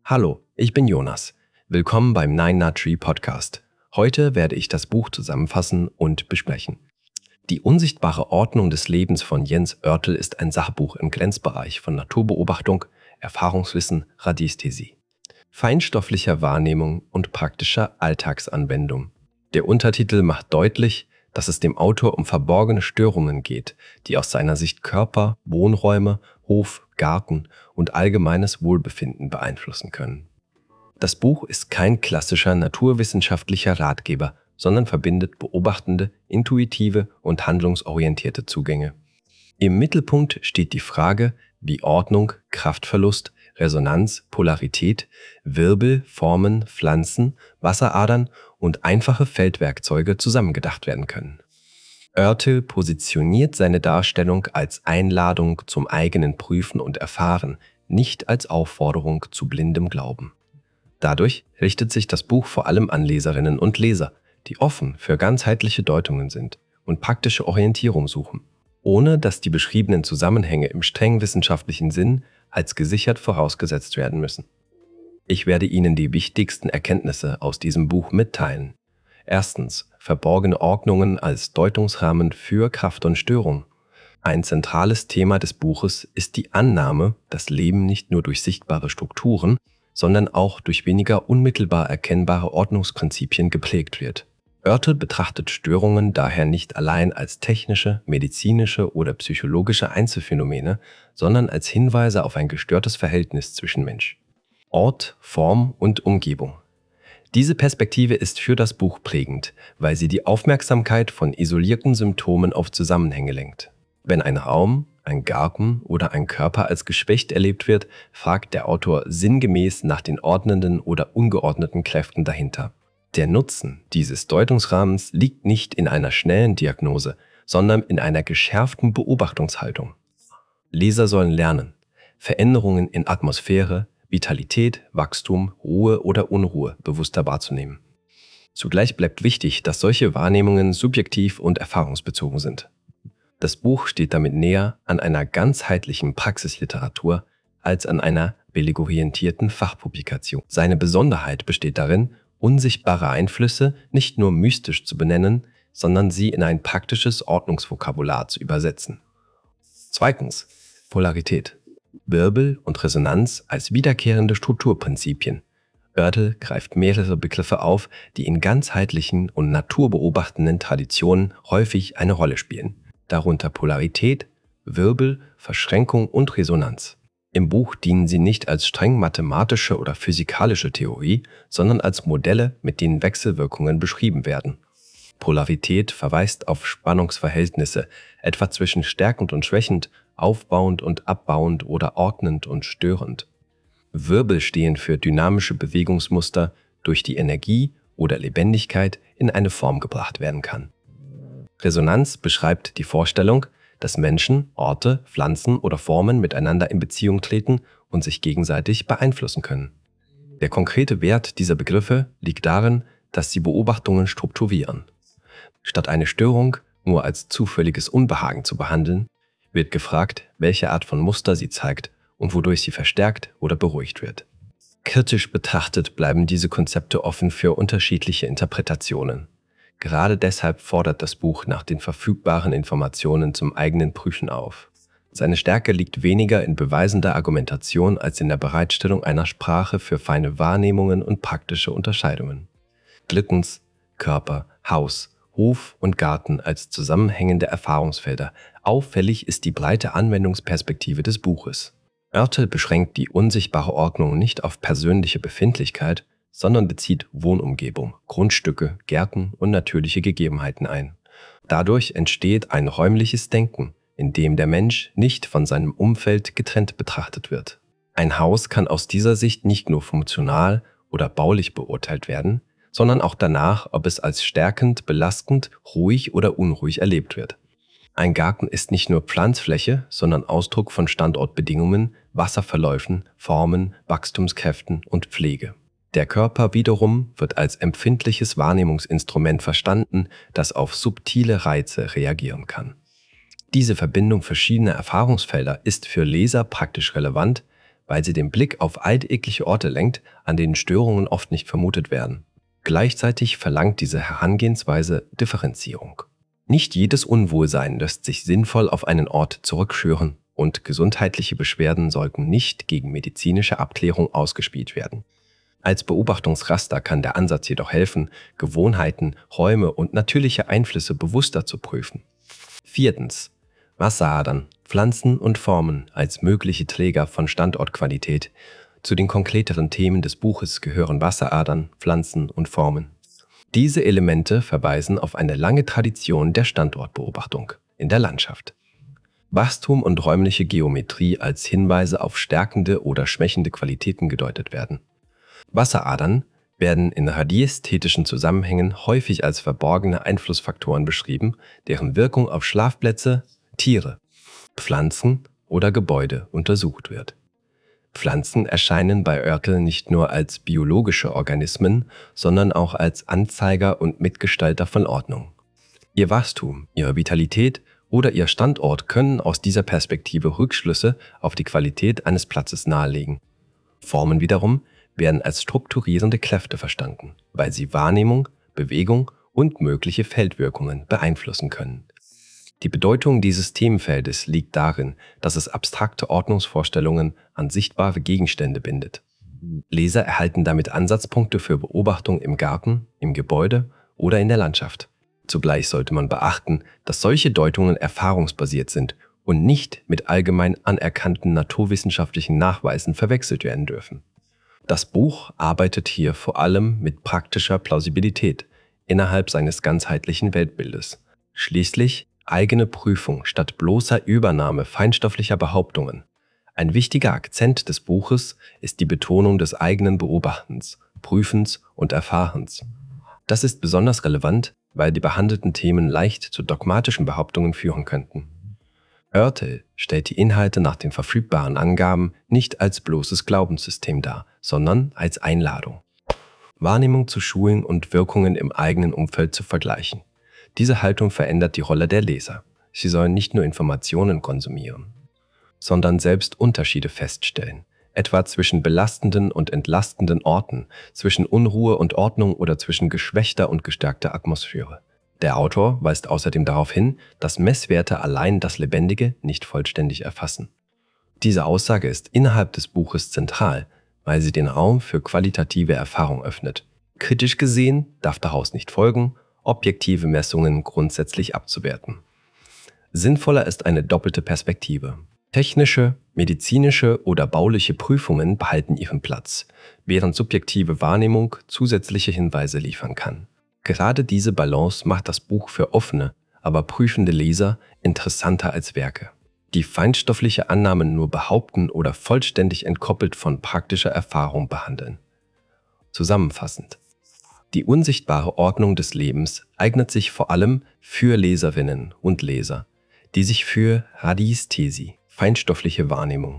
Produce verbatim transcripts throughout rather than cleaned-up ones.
Hallo, ich bin Jonas. Willkommen beim Nine Nut Tree Podcast. Heute werde ich das Buch zusammenfassen und besprechen. Die unsichtbare Ordnung des Lebens von Jens Oertel ist ein Sachbuch im Grenzbereich von Naturbeobachtung, Erfahrungswissen, Radiästhesie, feinstofflicher Wahrnehmung und praktischer Alltagsanwendung. Der Untertitel macht deutlich, dass es dem Autor um verborgene Störungen geht, die aus seiner Sicht Körper, Wohnräume, Hof, Garten und allgemeines Wohlbefinden beeinflussen können. Das Buch ist kein klassischer naturwissenschaftlicher Ratgeber, sondern verbindet beobachtende, intuitive und handlungsorientierte Zugänge. Im Mittelpunkt steht die Frage, wie Ordnung, Kraftverlust, Resonanz, Polarität, Wirbel, Formen, Pflanzen, Wasseradern und einfache Feldwerkzeuge zusammengedacht werden können. Oertel positioniert seine Darstellung als Einladung zum eigenen Prüfen und Erfahren, nicht als Aufforderung zu blindem Glauben. Dadurch richtet sich das Buch vor allem an Leserinnen und Leser, die offen für ganzheitliche Deutungen sind und praktische Orientierung suchen, ohne dass die beschriebenen Zusammenhänge im streng wissenschaftlichen Sinn als gesichert vorausgesetzt werden müssen. Ich werde Ihnen die wichtigsten Erkenntnisse aus diesem Buch mitteilen. Erstens, verborgene Ordnungen als Deutungsrahmen für Kraft und Störung. Ein zentrales Thema des Buches ist die Annahme, dass Leben nicht nur durch sichtbare Strukturen, sondern auch durch weniger unmittelbar erkennbare Ordnungsprinzipien geprägt wird. Oertel betrachtet Störungen daher nicht allein als technische, medizinische oder psychologische Einzelfänomene, sondern als Hinweise auf ein gestörtes Verhältnis zwischen Mensch, Ort, Form und Umgebung. Diese Perspektive ist für das Buch prägend, weil sie die Aufmerksamkeit von isolierten Symptomen auf Zusammenhänge lenkt. Wenn ein Raum, ein Garten oder ein Körper als geschwächt erlebt wird, fragt der Autor sinngemäß nach den ordnenden oder ungeordneten Kräften dahinter. Der Nutzen dieses Deutungsrahmens liegt nicht in einer schnellen Diagnose, sondern in einer geschärften Beobachtungshaltung. Leser sollen lernen, Veränderungen in Atmosphäre, Vitalität, Wachstum, Ruhe oder Unruhe bewusster wahrzunehmen. Zugleich bleibt wichtig, dass solche Wahrnehmungen subjektiv und erfahrungsbezogen sind. Das Buch steht damit näher an einer ganzheitlichen Praxisliteratur als an einer billigorientierten Fachpublikation. Seine Besonderheit besteht darin, unsichtbare Einflüsse nicht nur mystisch zu benennen, sondern sie in ein praktisches Ordnungsvokabular zu übersetzen. Zweitens, Polarität. Wirbel und Resonanz als wiederkehrende Strukturprinzipien. Oertel greift mehrere Begriffe auf, die in ganzheitlichen und naturbeobachtenden Traditionen häufig eine Rolle spielen. Darunter Polarität, Wirbel, Verschränkung und Resonanz. Im Buch dienen sie nicht als streng mathematische oder physikalische Theorie, sondern als Modelle, mit denen Wechselwirkungen beschrieben werden. Polarität verweist auf Spannungsverhältnisse, etwa zwischen stärkend und schwächend, aufbauend und abbauend oder ordnend und störend. Wirbel stehen für dynamische Bewegungsmuster, durch die Energie oder Lebendigkeit in eine Form gebracht werden kann. Resonanz beschreibt die Vorstellung, dass Menschen, Orte, Pflanzen oder Formen miteinander in Beziehung treten und sich gegenseitig beeinflussen können. Der konkrete Wert dieser Begriffe liegt darin, dass sie Beobachtungen strukturieren. Statt eine Störung nur als zufälliges Unbehagen zu behandeln, wird gefragt, welche Art von Muster sie zeigt und wodurch sie verstärkt oder beruhigt wird. Kritisch betrachtet bleiben diese Konzepte offen für unterschiedliche Interpretationen. Gerade deshalb fordert das Buch nach den verfügbaren Informationen zum eigenen Prüfen auf. Seine Stärke liegt weniger in beweisender Argumentation als in der Bereitstellung einer Sprache für feine Wahrnehmungen und praktische Unterscheidungen. Drittens, Körper, Haus, Hof und Garten als zusammenhängende Erfahrungsfelder. Auffällig ist die breite Anwendungsperspektive des Buches. Oertel beschränkt die unsichtbare Ordnung nicht auf persönliche Befindlichkeit, sondern bezieht Wohnumgebung, Grundstücke, Gärten und natürliche Gegebenheiten ein. Dadurch entsteht ein räumliches Denken, in dem der Mensch nicht von seinem Umfeld getrennt betrachtet wird. Ein Haus kann aus dieser Sicht nicht nur funktional oder baulich beurteilt werden, sondern auch danach, ob es als stärkend, belastend, ruhig oder unruhig erlebt wird. Ein Garten ist nicht nur Pflanzfläche, sondern Ausdruck von Standortbedingungen, Wasserverläufen, Formen, Wachstumskräften und Pflege. Der Körper wiederum wird als empfindliches Wahrnehmungsinstrument verstanden, das auf subtile Reize reagieren kann. Diese Verbindung verschiedener Erfahrungsfelder ist für Leser praktisch relevant, weil sie den Blick auf alltägliche Orte lenkt, an denen Störungen oft nicht vermutet werden. Gleichzeitig verlangt diese Herangehensweise Differenzierung. Nicht jedes Unwohlsein lässt sich sinnvoll auf einen Ort zurückführen und gesundheitliche Beschwerden sollten nicht gegen medizinische Abklärung ausgespielt werden. Als Beobachtungsraster kann der Ansatz jedoch helfen, Gewohnheiten, Räume und natürliche Einflüsse bewusster zu prüfen. Viertens. Wasseradern, Pflanzen und Formen als mögliche Träger von Standortqualität. Zu den konkreteren Themen des Buches gehören Wasseradern, Pflanzen und Formen. Diese Elemente verweisen auf eine lange Tradition der Standortbeobachtung in der Landschaft. Wachstum und räumliche Geometrie als Hinweise auf stärkende oder schwächende Qualitäten gedeutet werden. Wasseradern werden in radiästhetischen Zusammenhängen häufig als verborgene Einflussfaktoren beschrieben, deren Wirkung auf Schlafplätze, Tiere, Pflanzen oder Gebäude untersucht wird. Pflanzen erscheinen bei Oertel nicht nur als biologische Organismen, sondern auch als Anzeiger und Mitgestalter von Ordnung. Ihr Wachstum, ihre Vitalität oder ihr Standort können aus dieser Perspektive Rückschlüsse auf die Qualität eines Platzes nahelegen. Formen wiederum werden als strukturierende Kräfte verstanden, weil sie Wahrnehmung, Bewegung und mögliche Feldwirkungen beeinflussen können. Die Bedeutung dieses Themenfeldes liegt darin, dass es abstrakte Ordnungsvorstellungen an sichtbare Gegenstände bindet. Leser erhalten damit Ansatzpunkte für Beobachtung im Garten, im Gebäude oder in der Landschaft. Zugleich sollte man beachten, dass solche Deutungen erfahrungsbasiert sind und nicht mit allgemein anerkannten naturwissenschaftlichen Nachweisen verwechselt werden dürfen. Das Buch arbeitet hier vor allem mit praktischer Plausibilität innerhalb seines ganzheitlichen Weltbildes. Schließlich eigene Prüfung statt bloßer Übernahme feinstofflicher Behauptungen. Ein wichtiger Akzent des Buches ist die Betonung des eigenen Beobachtens, Prüfens und Erfahrens. Das ist besonders relevant, weil die behandelten Themen leicht zu dogmatischen Behauptungen führen könnten. Oertel stellt die Inhalte nach den verfügbaren Angaben nicht als bloßes Glaubenssystem dar, sondern als Einladung, Wahrnehmung zu schulen und Wirkungen im eigenen Umfeld zu vergleichen. Diese Haltung verändert die Rolle der Leser. Sie sollen nicht nur Informationen konsumieren, sondern selbst Unterschiede feststellen, etwa zwischen belastenden und entlastenden Orten, zwischen Unruhe und Ordnung oder zwischen geschwächter und gestärkter Atmosphäre. Der Autor weist außerdem darauf hin, dass Messwerte allein das Lebendige nicht vollständig erfassen. Diese Aussage ist innerhalb des Buches zentral, weil sie den Raum für qualitative Erfahrung öffnet. Kritisch gesehen darf daraus nicht folgen, objektive Messungen grundsätzlich abzuwerten. Sinnvoller ist eine doppelte Perspektive. Technische, medizinische oder bauliche Prüfungen behalten ihren Platz, während subjektive Wahrnehmung zusätzliche Hinweise liefern kann. Gerade diese Balance macht das Buch für offene, aber prüfende Leser interessanter als Werke, die feinstoffliche Annahmen nur behaupten oder vollständig entkoppelt von praktischer Erfahrung behandeln. Zusammenfassend: Die unsichtbare Ordnung des Lebens eignet sich vor allem für Leserinnen und Leser, die sich für Radiästhesie, feinstoffliche Wahrnehmung,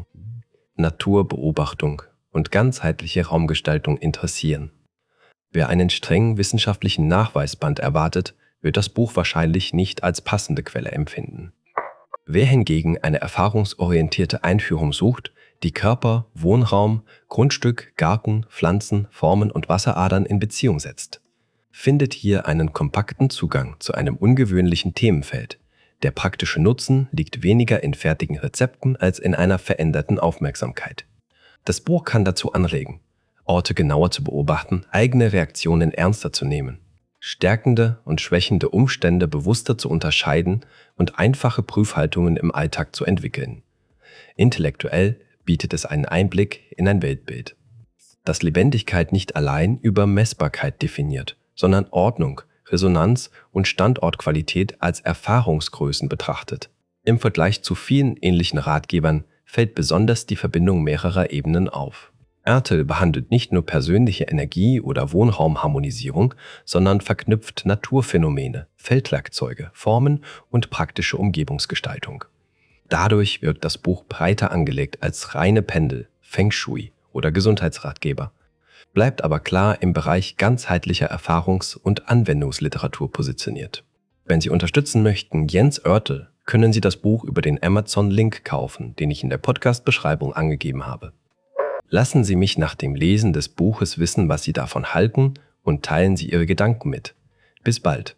Naturbeobachtung und ganzheitliche Raumgestaltung interessieren. Wer einen strengen wissenschaftlichen Nachweisband erwartet, wird das Buch wahrscheinlich nicht als passende Quelle empfinden. Wer hingegen eine erfahrungsorientierte Einführung sucht, die Körper, Wohnraum, Grundstück, Garten, Pflanzen, Formen und Wasseradern in Beziehung setzt, findet hier einen kompakten Zugang zu einem ungewöhnlichen Themenfeld. Der praktische Nutzen liegt weniger in fertigen Rezepten als in einer veränderten Aufmerksamkeit. Das Buch kann dazu anregen, Orte genauer zu beobachten, eigene Reaktionen ernster zu nehmen, stärkende und schwächende Umstände bewusster zu unterscheiden und einfache Prüfhaltungen im Alltag zu entwickeln. Intellektuell bietet es einen Einblick in ein Weltbild, das Lebendigkeit nicht allein über Messbarkeit definiert, sondern Ordnung, Resonanz und Standortqualität als Erfahrungsgrößen betrachtet. Im Vergleich zu vielen ähnlichen Ratgebern fällt besonders die Verbindung mehrerer Ebenen auf. Oertel behandelt nicht nur persönliche Energie- oder Wohnraumharmonisierung, sondern verknüpft Naturphänomene, Feldwerkzeuge, Formen und praktische Umgebungsgestaltung. Dadurch wirkt das Buch breiter angelegt als reine Pendel, Feng Shui oder Gesundheitsratgeber, bleibt aber klar im Bereich ganzheitlicher Erfahrungs- und Anwendungsliteratur positioniert. Wenn Sie unterstützen möchten Jens Oertel, können Sie das Buch über den Amazon-Link kaufen, den ich in der Podcast-Beschreibung angegeben habe. Lassen Sie mich nach dem Lesen des Buches wissen, was Sie davon halten, und teilen Sie Ihre Gedanken mit. Bis bald.